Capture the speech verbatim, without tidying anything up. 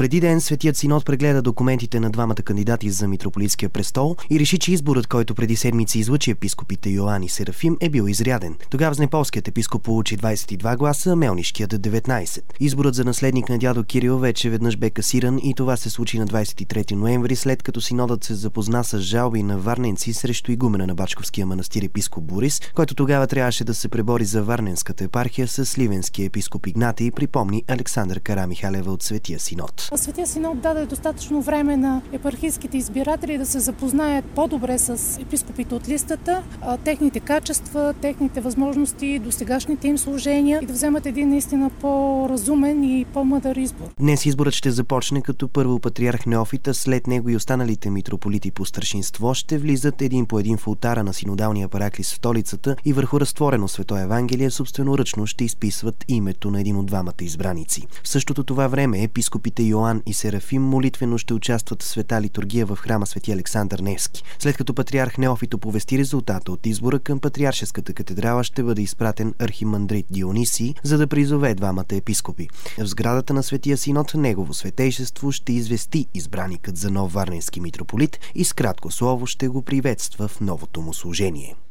Преди ден Светият Синод прегледа документите на двамата кандидати за митрополитския престол и реши, че изборът, който преди седмици излъчи епископите Йоан и Серафим, е бил изряден. Тогава Знеполският епископ получи двадесет и два гласа, Мелнишкият деветнадесет. Изборът за наследник на дядо Кирил вече веднъж бе касиран и това се случи на двадесет и трети ноември, след като синодът се запозна с жалби на варненци срещу игумена на Бачковския манастир епископ Борис, който тогава трябваше да се пребори за Варненската епархия с сливенския епископ Игнатий, припомни Александър Карамихалева от Светия Синод. Светия Синод даде достатъчно време на епархийските избиратели да се запознаят по-добре с епископите от листата, техните качества, техните възможности, досегашните им служения и да вземат един наистина по-разумен и по-мъдър избор. Днес изборът ще започне, като първо патриарх Неофита, след него и останалите митрополити по старшинство ще влизат един по един в ултара на синодалния параклис в столицата и върху разтворено свето Евангелие собственоръчно ще изписват името на един от двамата избраници. В същото това време епископите Йоан и Серафим молитвено ще участват в света литургия в храма Свети Александър Невски. След като патриарх Неофит оповести резултата от избора, към Патриаршеската катедрала ще бъде изпратен архимандрит Дионисий, за да призове двамата епископи. В сградата на Светия Синод негово светейшество ще извести избраникът за нов варненски митрополит и с кратко слово ще го приветства в новото му служение.